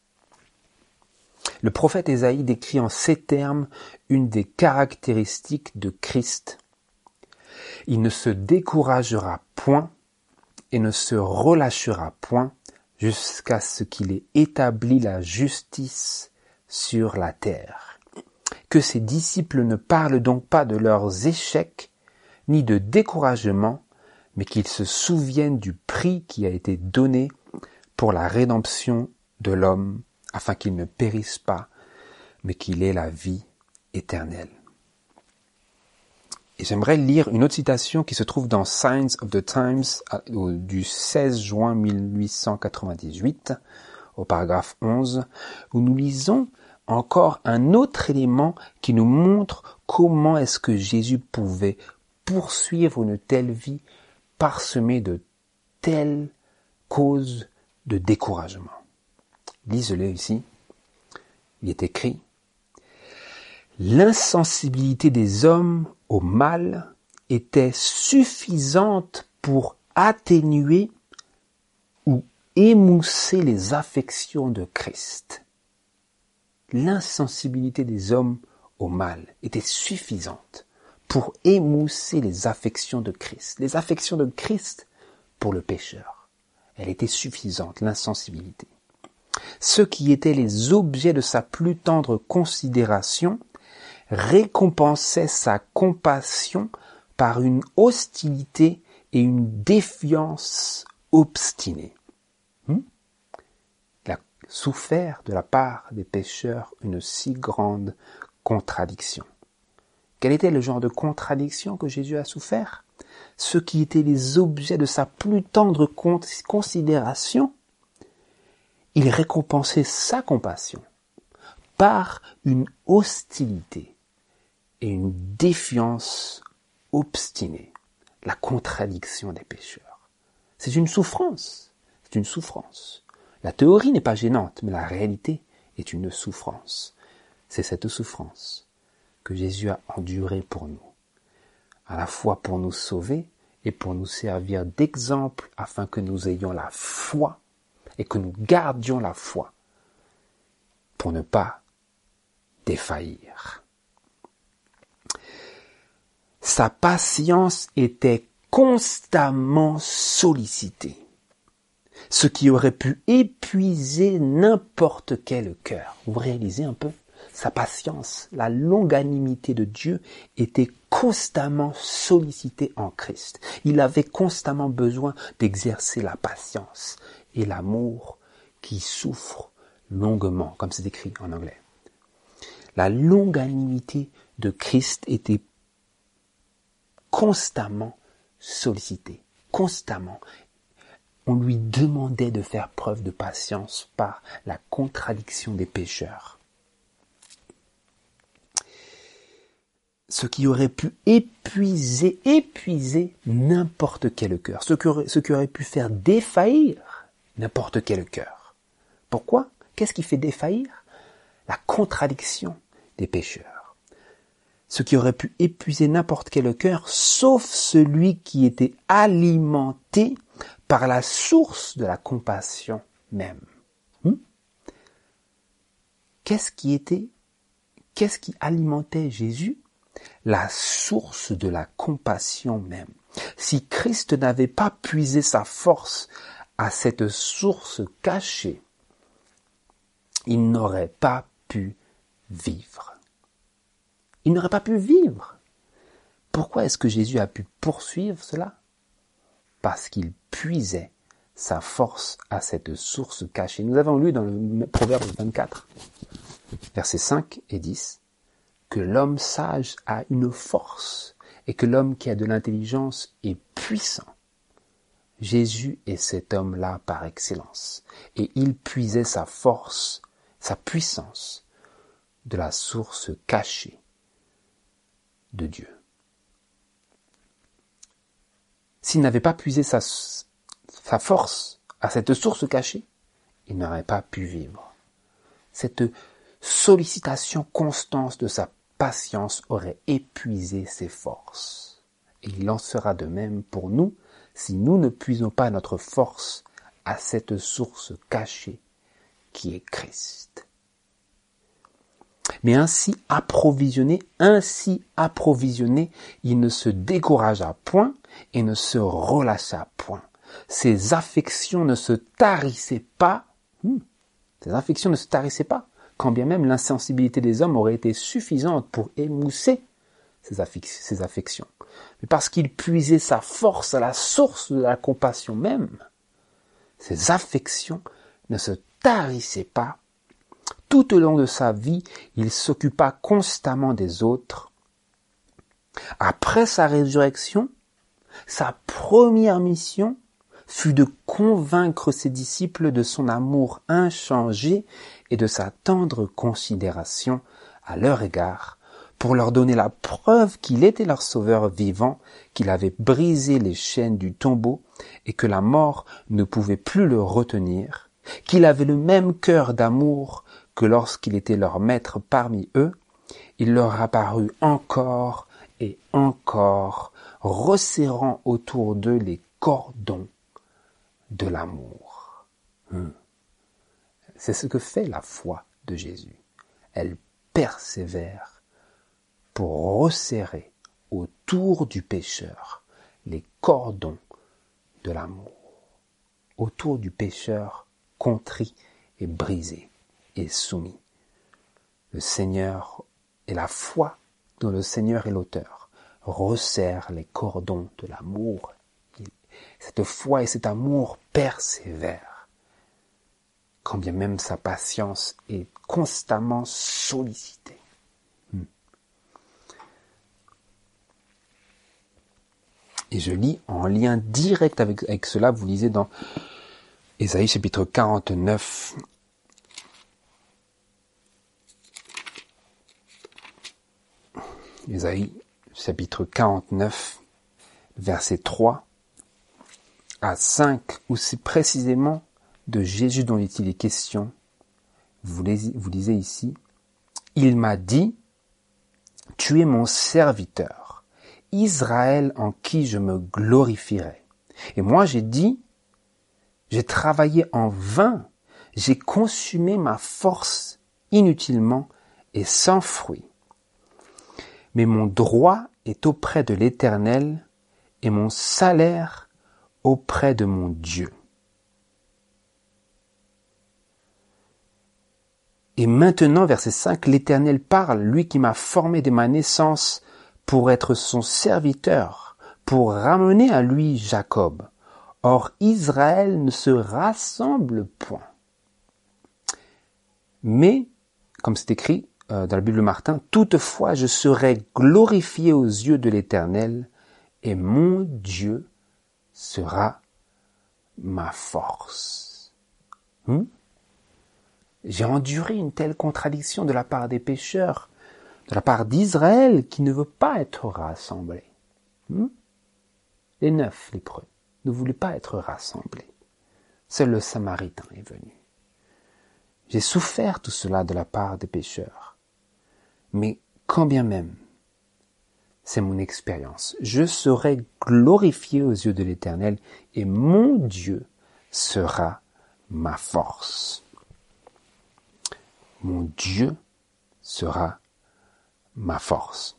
Le prophète Ésaïe décrit en ces termes une des caractéristiques de Christ. Il ne se découragera point et ne se relâchera point jusqu'à ce qu'il ait établi la justice sur la terre. Que ses disciples ne parlent donc pas de leurs échecs ni de découragement, mais qu'ils se souviennent du prix qui a été donné pour la rédemption de l'homme, afin qu'il ne périsse pas, mais qu'il ait la vie éternelle. Et j'aimerais lire une autre citation qui se trouve dans Signs of the Times du seize juin mille huit cent quatre-vingt-dix-huit, au paragraphe onze, où nous lisons encore un autre élément qui nous montre comment est-ce que Jésus pouvait poursuivre une telle vie parsemée de telles causes de découragement. Lisez-le ici. Il est écrit: l'insensibilité des hommes au mal était suffisante pour atténuer ou émousser les affections de Christ. L'insensibilité des hommes au mal était suffisante pour émousser les affections de Christ. Les affections de Christ pour le pécheur. Elle était suffisante, l'insensibilité. Ceux qui étaient les objets de sa plus tendre considération récompensaient sa compassion par une hostilité et une défiance obstinée. Hmm? Il a souffert de la part des pécheurs une si grande contradiction. Quel était le genre de contradiction que Jésus a souffert? Ceux qui étaient les objets de sa plus tendre considération, il récompensait sa compassion par une hostilité et une défiance obstinée, la contradiction des pécheurs. C'est une souffrance, c'est une souffrance. La théorie n'est pas gênante, mais la réalité est une souffrance. C'est cette souffrance que Jésus a endurée pour nous, à la fois pour nous sauver et pour nous servir d'exemple afin que nous ayons la foi et que nous gardions la foi pour ne pas défaillir. Sa patience était constamment sollicitée, ce qui aurait pu épuiser n'importe quel cœur. Vous réalisez un peu? Sa patience, la longanimité de Dieu était constamment sollicitée en Christ. Il avait constamment besoin d'exercer la patience et l'amour qui souffrent longuement, comme c'est écrit en anglais. La longanimité de Christ était constamment sollicitée, constamment. On lui demandait de faire preuve de patience par la contradiction des pécheurs. Ce qui aurait pu épuiser, épuiser n'importe quel cœur, ce qui aurait, ce qui aurait pu faire défaillir n'importe quel cœur. Pourquoi? Qu'est-ce qui fait défaillir? La contradiction des pécheurs. Ce qui aurait pu épuiser n'importe quel cœur, sauf celui qui était alimenté par la source de la compassion même. Hmm? Qu'est-ce qui était, qu'est-ce qui alimentait Jésus? La source de la compassion même. Si Christ n'avait pas puisé sa force à cette source cachée, il n'aurait pas pu vivre. Il n'aurait pas pu vivre. Pourquoi est-ce que Jésus a pu poursuivre cela? Parce qu'il puisait sa force à cette source cachée. Nous avons lu dans le Proverbe vingt-quatre, versets cinq et dix, que l'homme sage a une force et que l'homme qui a de l'intelligence est puissant. Jésus est cet homme-là par excellence. Et il puisait sa force, sa puissance de la source cachée de Dieu. S'il n'avait pas puisé sa, sa force à cette source cachée, il n'aurait pas pu vivre. Cette sollicitation constante de sa patience aurait épuisé ses forces. Et il en sera de même pour nous si nous ne puisons pas notre force à cette source cachée qui est Christ. Mais ainsi approvisionné, ainsi approvisionné, il ne se découragea point et ne se relâcha point. Ses affections ne se tarissaient pas, hmm, ses affections ne se tarissaient pas, quand bien même l'insensibilité des hommes aurait été suffisante pour émousser ses, affec- ses affections. Mais parce qu'il puisait sa force à la source de la compassion même, ses affections ne se tarissaient pas. Tout au long de sa vie, il s'occupa constamment des autres. Après sa résurrection, sa première mission fut de convaincre ses disciples de son amour inchangé et de sa tendre considération à leur égard, pour leur donner la preuve qu'il était leur sauveur vivant, qu'il avait brisé les chaînes du tombeau et que la mort ne pouvait plus le retenir, qu'il avait le même cœur d'amour que lorsqu'il était leur maître parmi eux. Il leur apparut encore et encore, resserrant autour d'eux les cordons de l'amour. Hum. C'est ce que fait la foi de Jésus. Elle persévère pour resserrer autour du pécheur les cordons de l'amour. Autour du pécheur contrit et brisé et soumis. Le Seigneur et la foi dont le Seigneur est l'auteur resserre les cordons de l'amour. Cette foi et cet amour persévèrent, quand bien même sa patience est constamment sollicitée. Hmm. Et je lis en lien direct avec, avec cela, vous lisez dans Ésaïe chapitre quarante-neuf, Ésaïe chapitre quarante-neuf, verset trois à cinq, où c'est précisément de Jésus dont il est question. Vous lisez, vous lisez ici, « Il m'a dit, tu es mon serviteur, Israël en qui je me glorifierai. Et moi j'ai dit, j'ai travaillé en vain, j'ai consumé ma force inutilement et sans fruit. Mais mon droit est auprès de l'Éternel et mon salaire auprès de mon Dieu. Et maintenant, verset cinq, l'Éternel parle, lui qui m'a formé dès ma naissance pour être son serviteur, pour ramener à lui Jacob. Or Israël ne se rassemble point. Mais, comme c'est écrit, euh, dans la Bible Martin, « Toutefois, je serai glorifié aux yeux de l'Éternel, et mon Dieu sera ma force. Hmm? » J'ai enduré une telle contradiction de la part des pécheurs, de la part d'Israël qui ne veut pas être rassemblé. Hmm? Les neuf lépreux ne voulaient pas être rassemblés. Seul le Samaritain est venu. J'ai souffert tout cela de la part des pécheurs. Mais quand bien même, c'est mon expérience. Je serai glorifié aux yeux de l'Éternel et mon Dieu sera ma force. Mon Dieu sera ma force.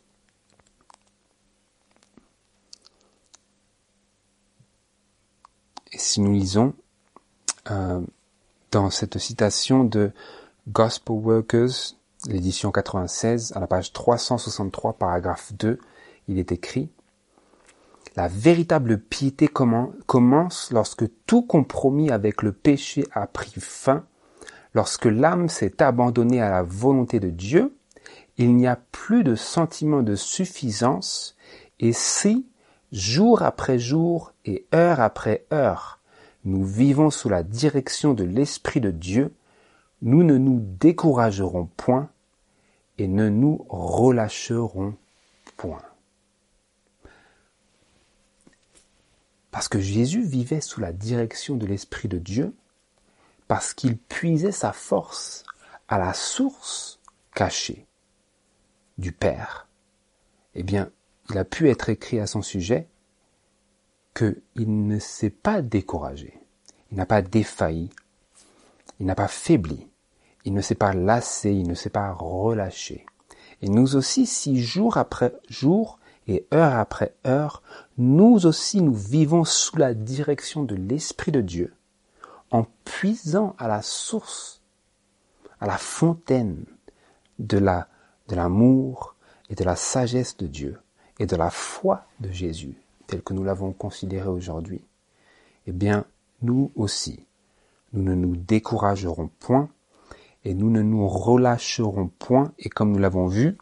Et si nous lisons euh, dans cette citation de Gospel Workers, l'édition quatre-vingt-seize, à la page trois cent soixante-trois, paragraphe deux, il est écrit « La véritable piété commence lorsque tout compromis avec le péché a pris fin, lorsque l'âme s'est abandonnée à la volonté de Dieu, il n'y a plus de sentiment de suffisance, et si, jour après jour et heure après heure, nous vivons sous la direction de l'Esprit de Dieu, nous ne nous découragerons point et ne nous relâcherons point. » Parce que Jésus vivait sous la direction de l'Esprit de Dieu, parce qu'il puisait sa force à la source cachée du Père, eh bien, il a pu être écrit à son sujet qu'il ne s'est pas découragé, il n'a pas défailli, il n'a pas faibli, il ne s'est pas lassé, il ne s'est pas relâché. Et nous aussi, si jour après jour et heure après heure, nous aussi nous vivons sous la direction de l'Esprit de Dieu, en puisant à la source, à la fontaine de la, de l'amour et de la sagesse de Dieu et de la foi de Jésus, tel que nous l'avons considéré aujourd'hui, eh bien, nous aussi, nous ne nous découragerons point et nous ne nous relâcherons point. Et comme nous l'avons vu,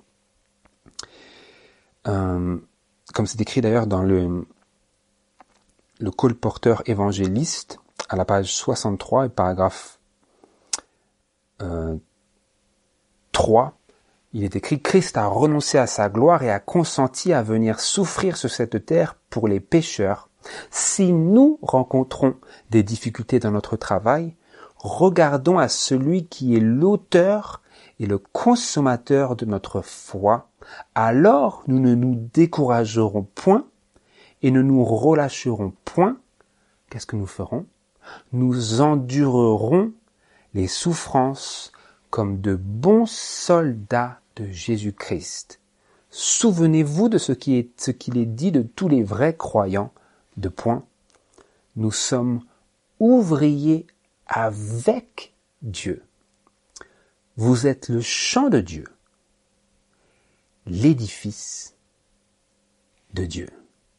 euh, comme c'est écrit d'ailleurs dans le, le colporteur évangéliste, à la page soixante-trois, et paragraphe euh, trois, il est écrit « Christ a renoncé à sa gloire et a consenti à venir souffrir sur cette terre pour les pécheurs. Si nous rencontrons des difficultés dans notre travail, regardons à celui qui est l'auteur et le consommateur de notre foi. Alors nous ne nous découragerons point et ne nous relâcherons point. » Qu'est-ce que nous ferons ? Nous endurerons les souffrances comme de bons soldats de Jésus-Christ. Souvenez-vous de ce qui est, ce qu'il est dit de tous les vrais croyants. De point. Nous sommes ouvriers avec Dieu. Vous êtes le champ de Dieu, l'édifice de Dieu.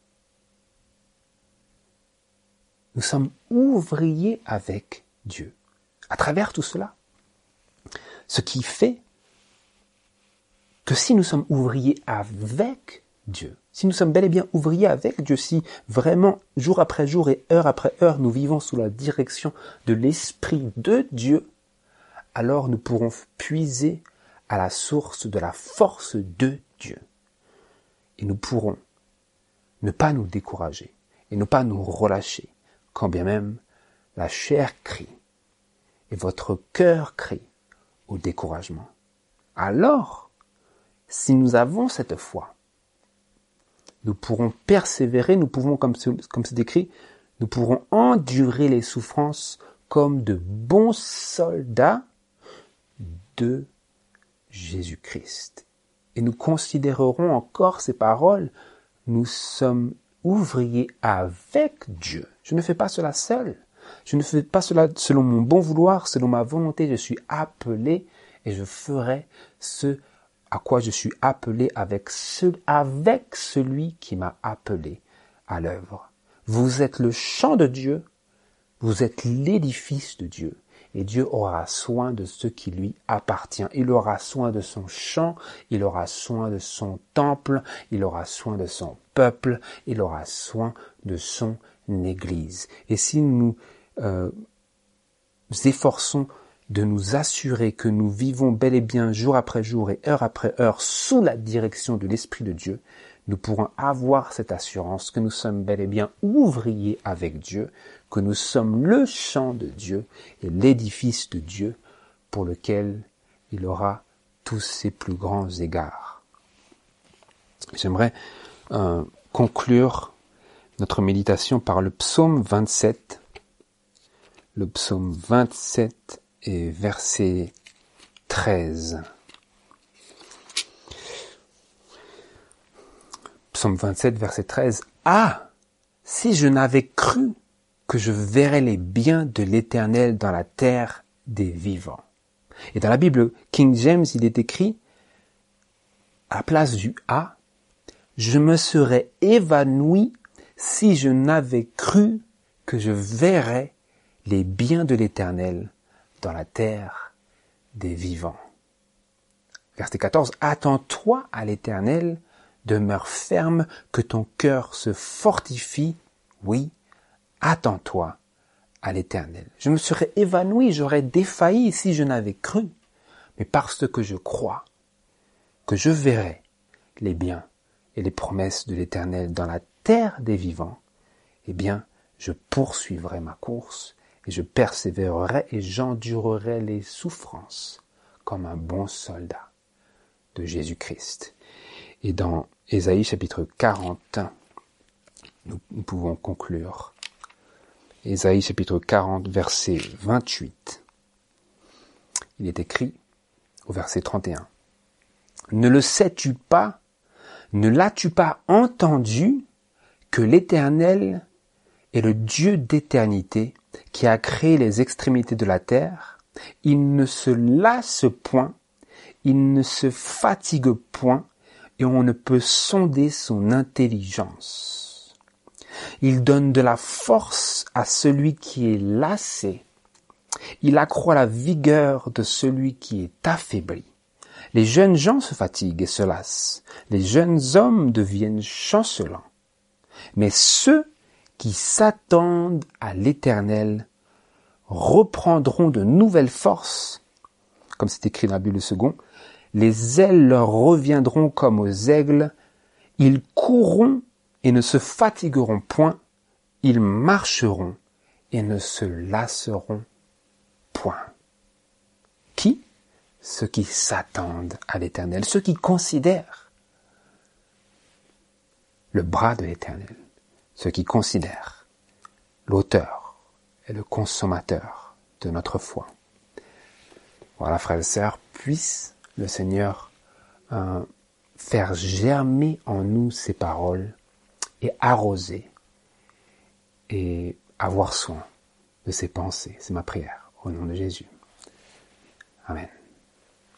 Nous sommes ouvriers avec Dieu. À travers tout cela, ce qui fait que si nous sommes ouvriers avec Dieu, si nous sommes bel et bien ouvriers avec Dieu, si vraiment jour après jour et heure après heure nous vivons sous la direction de l'Esprit de Dieu, alors nous pourrons puiser à la source de la force de Dieu. Et nous pourrons ne pas nous décourager et ne pas nous relâcher, quand bien même la chair crie et votre cœur crie au découragement. Alors, si nous avons cette foi, nous pourrons persévérer, nous pouvons, comme c'est écrit, nous pourrons endurer les souffrances comme de bons soldats de Jésus-Christ. Et nous considérerons encore ces paroles, nous sommes ouvriers avec Dieu. Je ne fais pas cela seul. Je ne fais pas cela selon mon bon vouloir, selon ma volonté. Je suis appelé et je ferai ce à quoi je suis appelé avec, ce, avec celui qui m'a appelé à l'œuvre. Vous êtes le champ de Dieu, vous êtes l'édifice de Dieu. et Dieu aura soin de ce qui lui appartient. Il aura soin de son champ, il aura soin de son temple, il aura soin de son peuple, il aura soin de son Église. Et si nous euh, nous efforçons de nous assurer que nous vivons bel et bien jour après jour et heure après heure sous la direction de l'Esprit de Dieu, nous pourrons avoir cette assurance que nous sommes bel et bien ouvriers avec Dieu, que nous sommes le champ de Dieu et l'édifice de Dieu pour lequel il aura tous ses plus grands égards. J'aimerais euh, conclure notre méditation par le psaume vingt-sept, le psaume vingt-sept et verset treize. Psaume vingt-sept, verset treize. « Ah, si je n'avais cru que je verrais les biens de l'Éternel dans la terre des vivants. » Et dans la Bible King James, il est écrit, à la place du « Ah », « Je me serais évanoui si je n'avais cru que je verrais les biens de l'Éternel dans la terre des vivants. » Verset quatorze. « Attends-toi à l'Éternel, demeure ferme, que ton cœur se fortifie. Oui, attends-toi à l'Éternel. » Je me serais évanoui, j'aurais défailli si je n'avais cru. Mais parce que je crois que je verrai les biens et les promesses de l'Éternel dans la terre des vivants, eh bien, je poursuivrai ma course et je persévérerai et j'endurerai les souffrances comme un bon soldat de Jésus-Christ. Et dans Ésaïe chapitre quarante, nous, nous pouvons conclure. Ésaïe chapitre quarante, verset vingt-huit. Il est écrit au verset trente et un. « Ne le sais-tu pas, ne l'as-tu pas entendu que l'Éternel est le Dieu d'éternité qui a créé les extrémités de la terre? Il ne se lasse point, il ne se fatigue point, et on ne peut sonder son intelligence. Il donne de la force à celui qui est lassé. Il accroît la vigueur de celui qui est affaibli. Les jeunes gens se fatiguent et se lassent. Les jeunes hommes deviennent chancelants. Mais ceux qui s'attendent à l'Éternel reprendront de nouvelles forces. Comme c'est écrit dans la Bible second, les ailes leur reviendront comme aux aigles. Ils courront et ne se fatigueront point. Ils marcheront et ne se lasseront point. Qui? Ceux qui s'attendent à l'Éternel, ceux qui considèrent le bras de l'Éternel, ceux qui considèrent l'auteur et le consommateur de notre foi. Voilà, frères et sœurs, puisse le Seigneur euh, faire germer en nous ces paroles et arroser et avoir soin de ses pensées. C'est ma prière, au nom de Jésus. Amen.